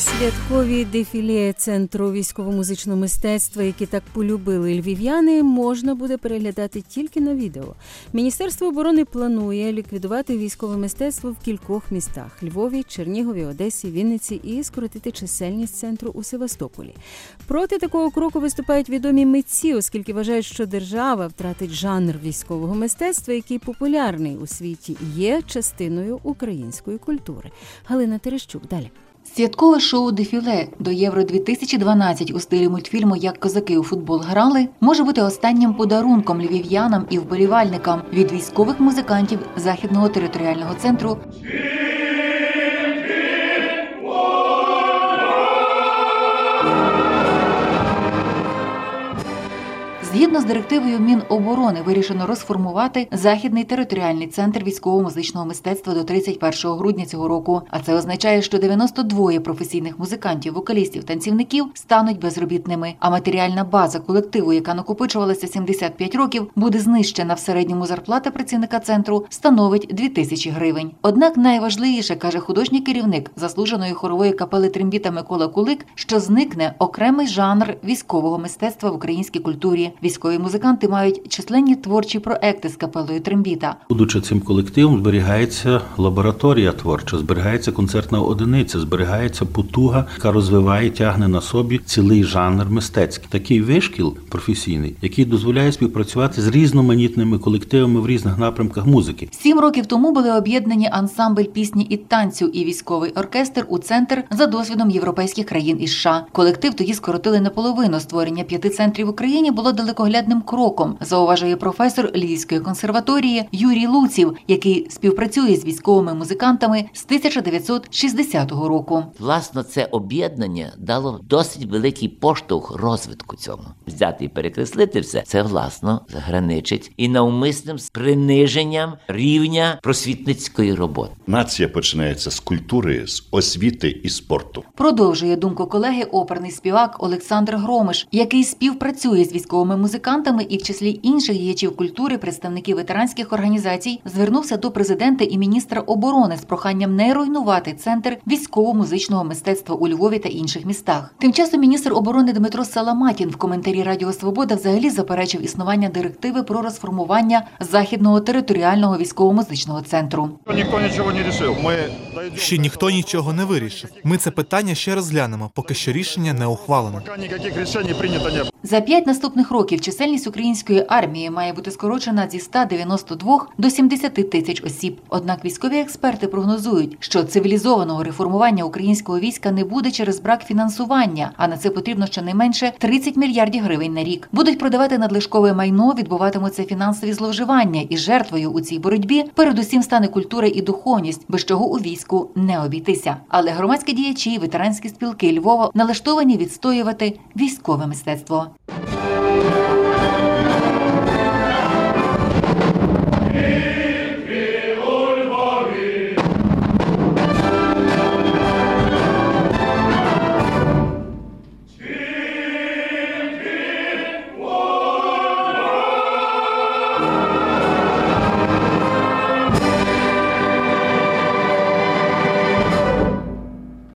Святкові дефіле Центру військово-музичного мистецтва, які так полюбили львів'яни, можна буде переглядати тільки на відео. Міністерство оборони планує ліквідувати військове мистецтво в кількох містах – Львові, Чернігові, Одесі, Вінниці і скоротити чисельність центру у Севастополі. Проти такого кроку виступають відомі митці, оскільки вважають, що держава втратить жанр військового мистецтва, який популярний у світі, є частиною української культури. Галина Терещук, далі. Святкове шоу «Дефіле» до Євро-2012 у стилі мультфільму «Як козаки у футбол грали» може бути останнім подарунком львів'янам і вболівальникам від військових музикантів Західного територіального центру Згідно з директивою Міноборони вирішено розформувати Західний територіальний центр військово-музичного мистецтва до 31 грудня цього року. А це означає, що 92 професійних музикантів, вокалістів, танцівників стануть безробітними. А матеріальна база колективу, яка накопичувалася 75 років, буде знищена. В середньому зарплата працівника центру становить 2000 гривень. Однак найважливіше, каже художній керівник заслуженої хорової капели «Трембіта» Микола Кулик, що зникне окремий жанр військового мистецтва в українській культурі. Військові музиканти мають численні творчі проекти з капелою «Трембіта». Будучи цим колективом, зберігається лабораторія творча, зберігається концертна одиниця, зберігається потуга, яка розвиває, тягне на собі цілий жанр мистецький. Такий вишкіл професійний, який дозволяє співпрацювати з різноманітними колективами в різних напрямках музики. 7 років тому були об'єднані ансамбль пісні і танцю і військовий оркестр у центр за досвідом європейських країн і США. Колектив тоді скоротили наполовину. Створення 5 центрів в Україні було далекоглядним кроком, зауважує професор Львівської консерваторії Юрій Луців, який співпрацює з військовими музикантами з 1960 року. Власно, це об'єднання дало досить великий поштовх розвитку цьому. Взяти і перекреслити все, це, власно, граничить і навмисним приниженням рівня просвітницької роботи. Нація починається з культури, з освіти і спорту. Продовжує думку колеги оперний співак Олександр Громиш, який співпрацює з військовими музикантами і в числі інших діячів культури, представників ветеранських організацій, звернувся до президента і міністра оборони з проханням не руйнувати центр військово-музичного мистецтва у Львові та інших містах. Тим часом міністр оборони Дмитро Саламатін в коментарі Радіо Свобода взагалі заперечив існування директиви про розформування Західного територіального військово-музичного центру. Ніхто нічого не вирішив. Ще ніхто нічого не вирішив. Ми це питання ще розглянемо, поки що рішення не ухвалено. Ніяких рішень прийнято не було. За 5 наступних років чисельність української армії має бути скорочена зі 192 до 70 тисяч осіб. Однак військові експерти прогнозують, що цивілізованого реформування українського війська не буде через брак фінансування, а на це потрібно щонайменше 30 мільярдів гривень на рік. Будуть продавати надлишкове майно, відбуватимуться фінансові зловживання, і жертвою у цій боротьбі передусім стане культура і духовність, без чого у війську не обійтися. Але громадські діячі і ветеранські спілки Львова налаштовані відстоювати військове мистецтво.